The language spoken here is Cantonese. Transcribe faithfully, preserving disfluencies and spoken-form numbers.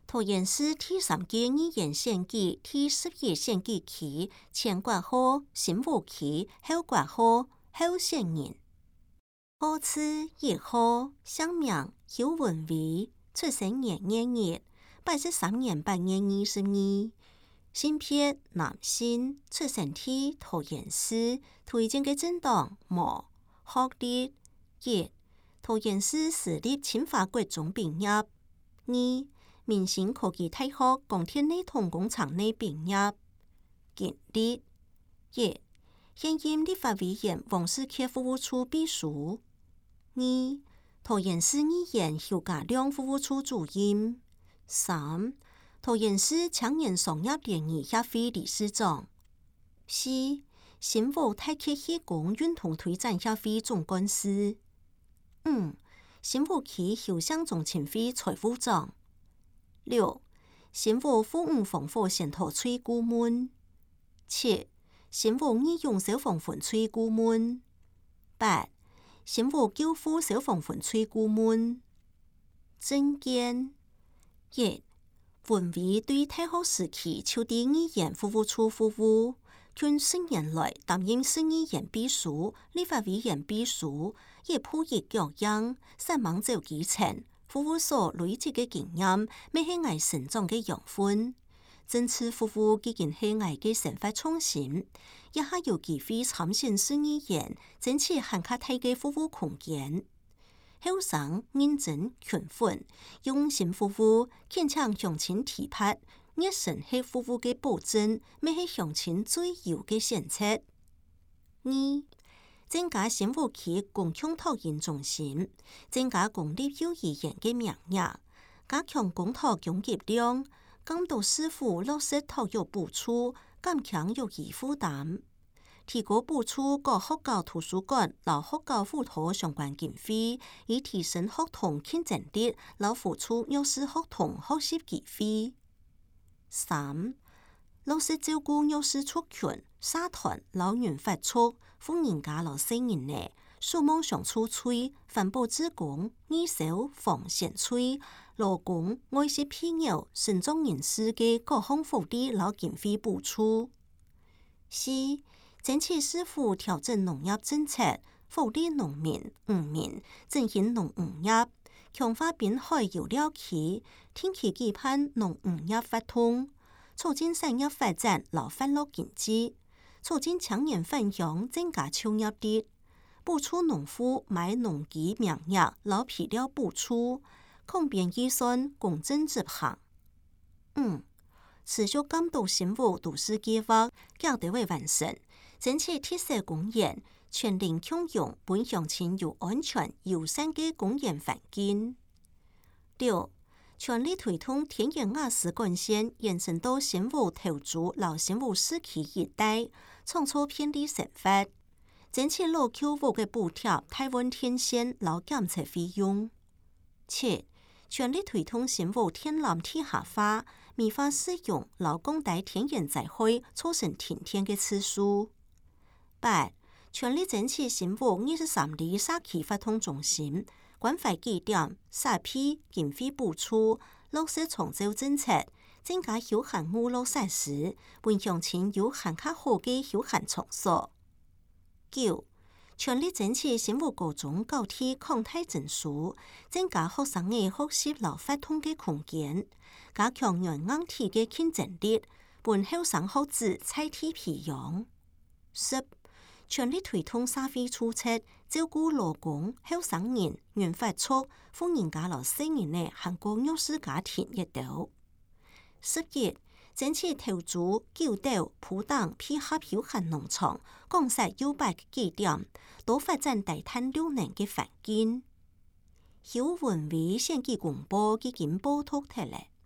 桃园市第三届议员选举第十一选举区前挂号新武区后挂号候选人。号次一号姓名邱文伟，出生年二月，八十三年八月二十二，性别男性，出生地桃园市，推荐嘅政党无学历一，桃园市私立清华国中毕业；二，明星科技大學鋼鐵內同工廠內畢業。經歷一，現任立法委員王世杰服務處秘書；二，桃園市議員邱家亮服務處主任；三，桃園市青年商業聯誼協會理事長；四，新武太極氣功運動推展協會總幹事；五，新武區休鄉中心會財務長。六，新武富五防火先頭催顧問；七，新武義勇消防分催顧問；八，新武救護消防分催顧問。政見一，文偉對大學時期就地議員服務處服務，近十年來擔任市議員秘書、立法委員秘書，亦普益教養，善網走基層。服務所累積嘅經驗，咪係我成長嘅養分。政治服務已經係我嘅生活重心，一下有機會參選市議員，爭取更加大嘅服務空間。後生認真勤奮，用心服務，堅強鄉親提拔，熱忱係服務嘅保證，咪係鄉親最優嘅選擇。二，增加新武區公共托育中心，增加公立幼兒園嘅名額，加強公托供給量，監督市府落實托育補助，減輕育兒負擔，提高補助各學校圖書館和學校輔導相關經費，以提升學童競爭力，和付出弱勢學童學習機會。三，落實照顧弱勢族群、社團、老人發促。富人家老成人呢，數夢想出催，環保志工、義消防線催，勞工愛惜庇佑、身障人士嘅各項福利老經費補助。四，爭取市府調整農業政策，福利農民、漁民，振興農漁業，強化濱海油料區，定期舉辦農漁業活動，促進產業發展，勞發落經濟。促進青年返鄉增加就業率，補助農戶買農機苗藥、老皮料補助，控編預算公正執行。五，持續監督新武都市計劃，搞到為完成，爭取特色公園全齡共用，本鄉親有安全友善嘅公園環境。六，全力推動田園雅士幹線延伸到新武頭足老新武市區一帶，創造便利生活，爭取老舊屋嘅補貼台灣天線老檢測費用。七，全力推動新武天然地下化，美化使用老公大田園災害造成停電嘅次數。八，全力爭取新武二十三里社區活動中心關懷據點、社批經費補助、落實重造政策，增加休閒娛樂設施，本鄉親有更加好嘅休閒場所。九，全力爭取新武高中高鐵擴大證書，增加學生嘅學習和發通嘅空間，加強軟硬體嘅競爭力，本後生學子菜體培養。十，全力推動社會政策，照顧勞工、後生人、原發促、富人家老成人嘅韓國弱勢家庭一道。十一，爭取投資九島、浦東配合休閒農場、廣設優百據點，多發展低碳綠能嘅環境。邱文偉選舉公報已經報導出來。